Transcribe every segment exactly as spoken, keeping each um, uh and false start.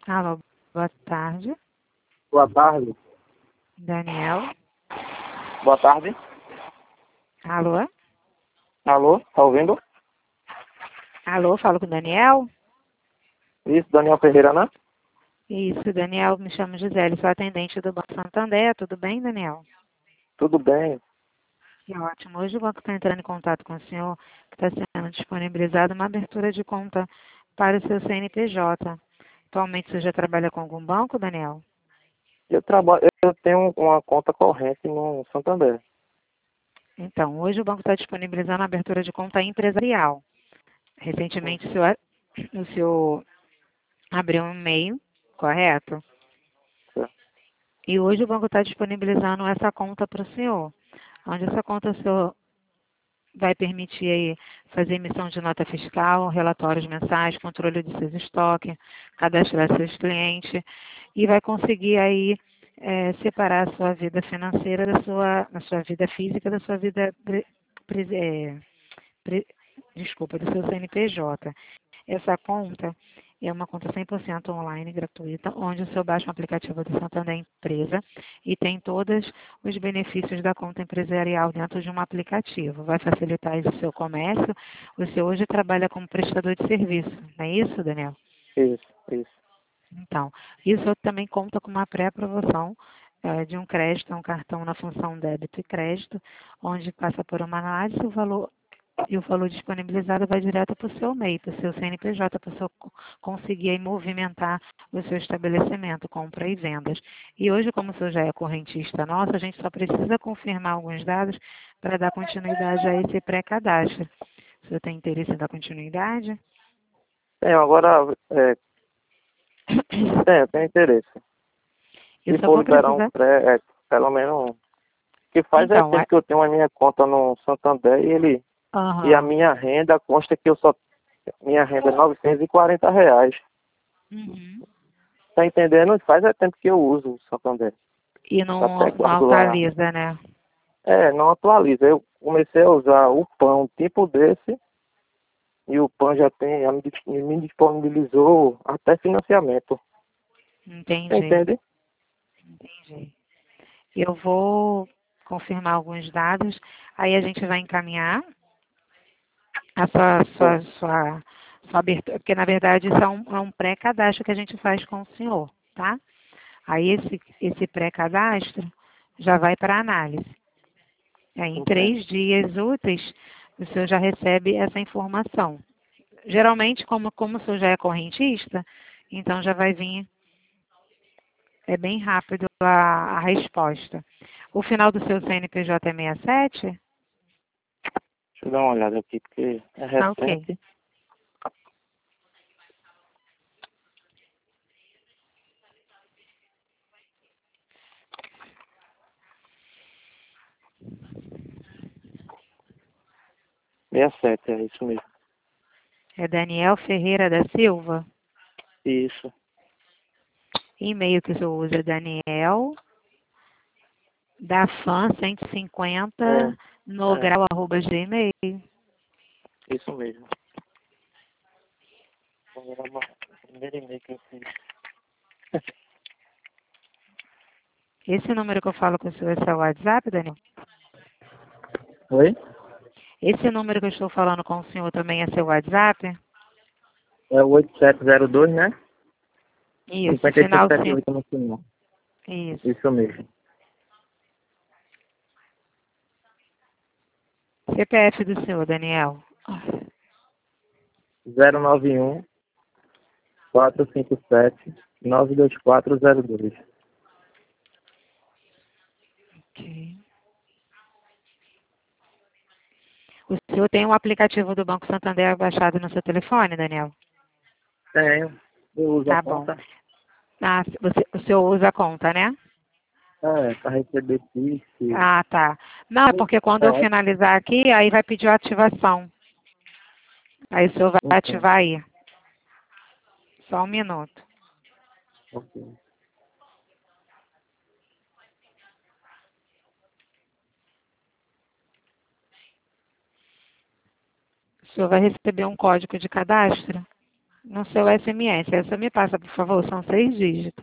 Alô, boa tarde. Boa tarde. Daniel. Boa tarde. Alô? Alô, tá ouvindo? Alô, falo com o Daniel? Isso, Daniel Ferreira, né? Isso, Daniel, me chamo Gisele, sou atendente do Banco Santander. Tudo bem, Daniel? Tudo bem. Que ótimo. Hoje o banco está entrando em contato com o senhor, que está sendo disponibilizada uma abertura de conta para o seu C N P J. Atualmente você já trabalha com algum banco, Daniel? Eu trabalho, eu tenho uma conta corrente no Santander. Então, hoje o banco está disponibilizando a abertura de conta empresarial. Recentemente o senhor, o senhor abriu um e-mail, correto? Certo. E hoje o banco está disponibilizando essa conta para o senhor, onde essa conta o senhor vai permitir aí fazer emissão de nota fiscal, relatórios mensais, controle de seus estoques, cadastrar seus clientes e vai conseguir aí é, separar a sua vida financeira da sua, a sua vida física da sua vida pre, pre, é, pre, desculpa, do seu C N P J. Essa conta é uma conta cem por cento online, gratuita, onde o senhor baixa um aplicativo do Santander Empresa e tem todos os benefícios da conta empresarial dentro de um aplicativo. Vai facilitar aí o seu comércio. O senhor hoje trabalha como prestador de serviço, não é isso, Daniel? Isso, isso. Então, isso também conta com uma pré-aprovação eh, de um crédito, um cartão na função débito e crédito, onde passa por uma análise o valor e o valor disponibilizado vai direto para o seu M E I, para o seu C N P J, para o senhor conseguir aí movimentar o seu estabelecimento, compra e vendas. E hoje, como o senhor já é correntista nosso, a gente só precisa confirmar alguns dados para dar continuidade a esse pré-cadastro. O senhor tem interesse em dar continuidade? Tenho agora, é, tenho, tenho interesse. Eu Se só for vou liberar um precisar. pré, é, pelo menos, o que faz é Então, tempo é... que eu tenho a minha conta no Santander e ele, e a Aham. minha renda consta que eu só, minha renda é novecentos e quarenta reais. Uhum. Tá entendendo? Faz é tempo que eu uso o Santander. E Até não, não guardo lá. atualiza, né? É, não atualiza. Eu comecei a usar o pão tipo desse e o PAN já tem, já me dis- me disponibilizou até financiamento. Você Entendi, entende? entendi. Eu vou confirmar alguns dados, aí a gente vai encaminhar a sua, Sim. sua, sua, sua abertura, porque na verdade isso é um, é um pré-cadastro que a gente faz com o senhor, tá? Aí esse, esse pré-cadastro já vai para análise. Aí, em Entendo. três dias úteis, o senhor já recebe essa informação. Geralmente, como, como o senhor já é correntista, então já vai vir, é bem rápido a, a resposta. O final do seu C N P J é sessenta e sete? Deixa eu dar uma olhada aqui, porque é Tá ok. recente. sessenta e sete, é isso mesmo. É Daniel Ferreira da Silva. Isso. E-mail que o senhor usa é Daniel da Fan cento e cinquenta É, no é, grau arroba gmail. isso mesmo. Agora, o primeiro e-mail que eu fiz. Esse número que eu falo com o senhor é seu WhatsApp, Daniel? Oi? Esse número que eu estou falando com o senhor também é seu WhatsApp? É o oito sete zero dois, né? Isso, cinquenta e cinco final setenta e cinco. oito no final. Isso. Isso mesmo. C P F do senhor, Daniel. zero nove um, quatro cinco sete, nove dois quatro zero dois. Ok. O senhor tem um aplicativo do Banco Santander baixado no seu telefone, Daniel? Tenho. Eu uso a Tá bom. conta. Ah, você, o senhor usa a conta, né? É, para receber Pix. Ah, tá. Não, é porque quando eu É, finalizar aqui, aí vai pedir a ativação. Aí o senhor vai então. ativar aí. Só um minuto. Ok. O senhor vai receber um código de cadastro. no seu S M S. Essa me passa, por favor, são seis dígitos.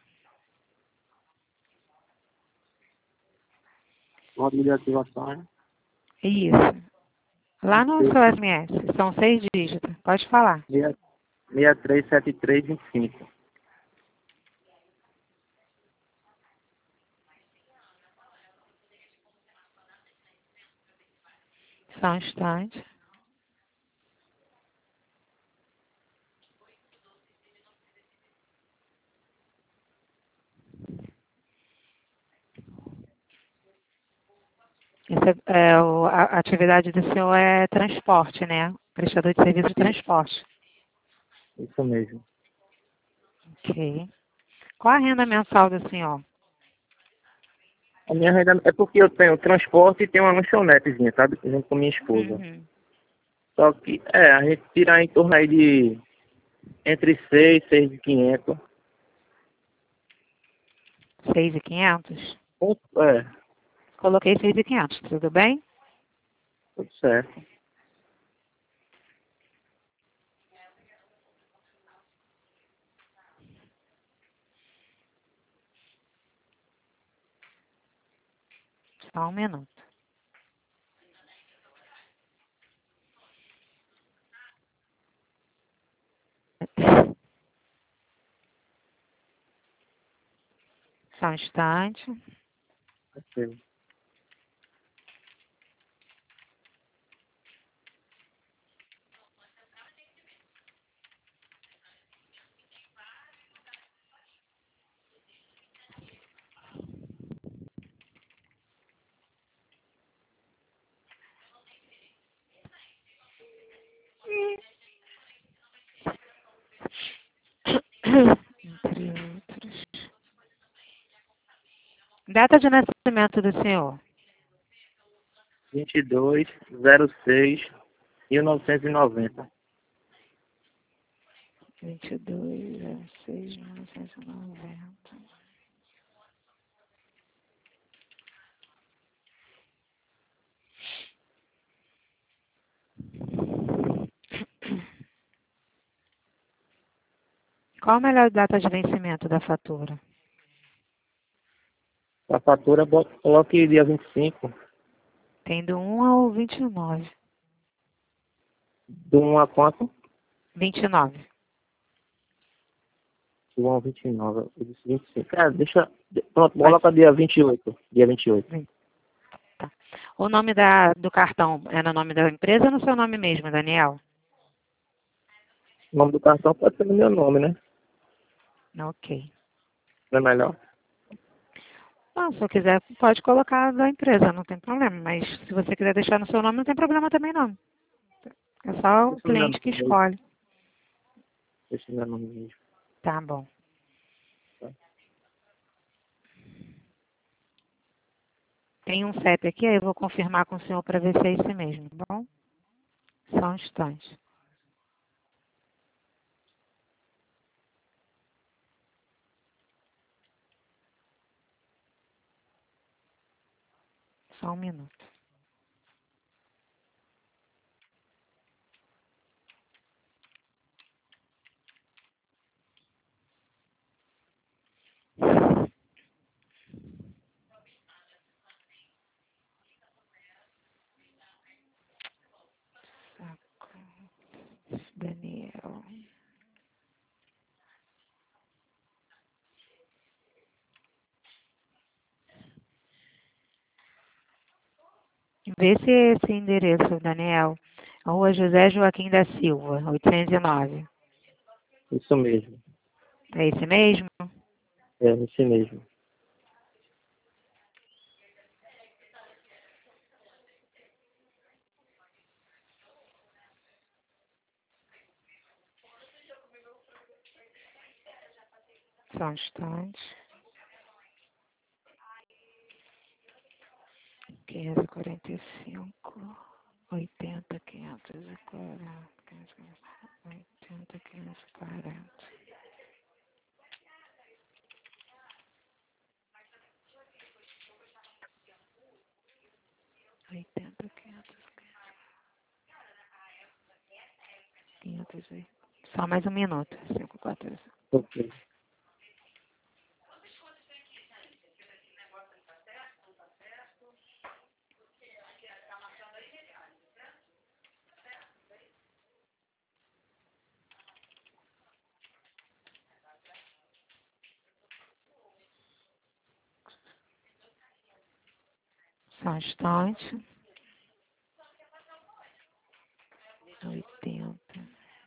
Código de ativação é Isso. Lá no seu S M S, são seis dígitos. Pode falar. seis três sete três vinte e cinco. Só um instante. Essa é, o, a a atividade do senhor é transporte, né? Prestador de serviço de transporte. Isso mesmo. Ok. Qual a renda mensal do senhor? A minha renda é porque eu tenho transporte e tenho uma lanchonetezinha, sabe? Junto com minha esposa. Uhum. Só que, é, a gente tira em torno aí de entre seis, seis e quinhentos. seis mil e quinhentos? É, Coloquei seis mil e quinhentos, tudo bem? tudo certo. Só um minuto. Só um instante. Ok. Entre outros. Data de nascimento do senhor? vinte e dois, zero seis, mil novecentos e noventa. vinte e dois, zero seis, mil novecentos e noventa. Qual a melhor data de vencimento da fatura? A fatura, bota- coloque dia vinte e cinco. Tem do um ao vinte e nove. Do um a quanto? vinte e nove. Do um ao vinte e nove. Eu disse vinte e cinco. É, deixa... Pronto, Pode coloca dia vinte e oito. Dia vinte e oito. ser. Tá. O nome da, do cartão é no nome da empresa ou no seu nome mesmo, Daniel? O nome do cartão pode ser no meu nome, né? Ok. Não é melhor? Não, se eu quiser, pode colocar da empresa, não tem problema. Mas se você quiser deixar no seu nome, não tem problema também não. É só o Deixa no meu cliente nome que mesmo. escolhe. Deixa no meu nome mesmo. Tá bom. Tá? Tem um C E P aqui, aí eu vou confirmar com o senhor para ver se é esse mesmo, tá bom? Só um instante. Só um minuto. Saco. Daniel. Vê se é esse endereço, Daniel. Rua José Joaquim da Silva, oitocentos e nove. Isso mesmo. É esse mesmo? É, esse mesmo. Só um instante. quinhentos e quarenta e cinco, oitenta, quinhentos e quarenta, oitenta, quinhentos e quarenta. oitenta, quinhentos, quinhentos e oito. Só mais um minuto. cinco, quatro, Ok. só um instante. oitenta.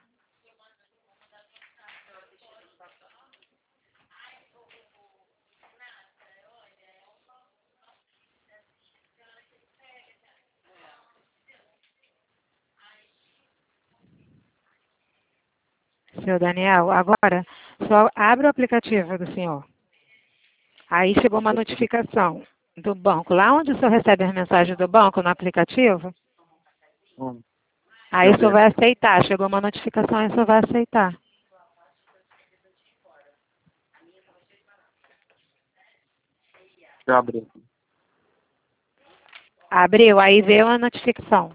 Seu Daniel, agora, só abre o aplicativo do senhor. Aí chegou uma notificação do banco. Lá onde o senhor recebe as mensagens do banco, no aplicativo, Hum. aí o senhor vai aceitar. Chegou uma notificação, aí o senhor vai aceitar. Já abri. Abriu, aí veio a notificação.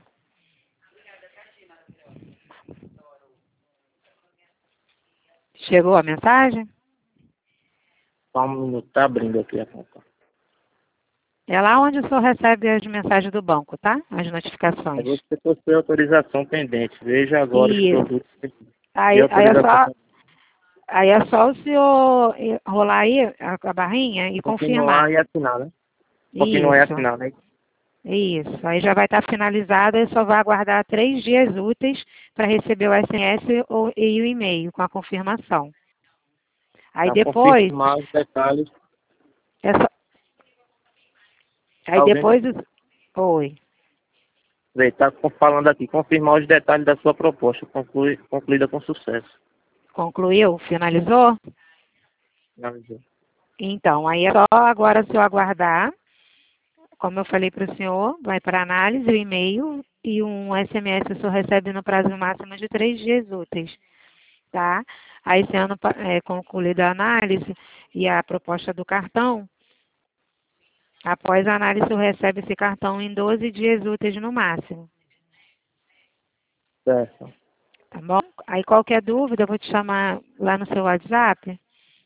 Chegou a mensagem? Só um minuto, tá abrindo aqui a conta. É lá onde o senhor recebe as mensagens do banco, tá? As Aí notificações. você possui autorização pendente. Veja agora os Isso. produtos que Aí, tem aí, é autorização só, pendente. aí é só o senhor rolar aí a, a barrinha e Continuar confirmar. e assinar, né? Continuar e Isso. assinar, né? Isso. Aí já vai estar finalizada e só vai aguardar três dias úteis para receber o S M S ou, e o e-mail com a confirmação. Aí Para depois, confirmar os detalhes. é só, aí Tá ouvindo? depois, oi. Está falando aqui, confirmar os detalhes da sua proposta, conclui, concluída com sucesso. Concluiu? Finalizou? Finalizou. Então, aí é só agora o senhor aguardar. Como eu falei para o senhor, vai para análise o e-mail e um S M S o senhor recebe no prazo máximo de três dias úteis, tá? Aí, sendo é, concluída a análise e a proposta do cartão, após a análise, o senhor recebe esse cartão em doze dias úteis no máximo, Certo. tá bom? Aí, qualquer dúvida, eu vou te chamar lá no seu WhatsApp.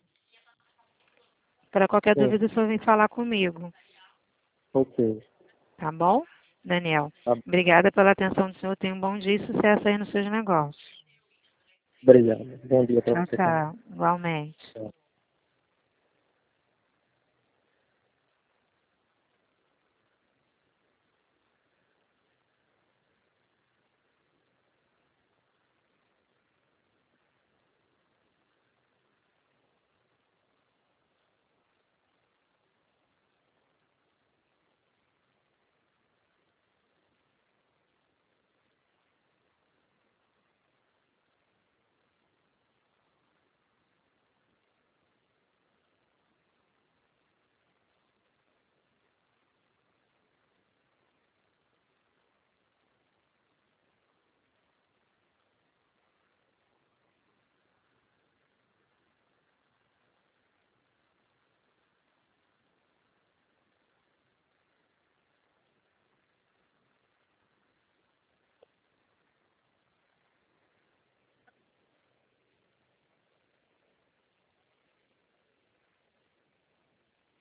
Para qualquer Sim. dúvida, o senhor vem falar comigo, Ok. tá bom, Daniel? Tá. Obrigada pela atenção do senhor. Tenha um bom dia e sucesso aí nos seus negócios. Obrigado. Bom dia para Tchau, você também. tchau. Igualmente. Tchau.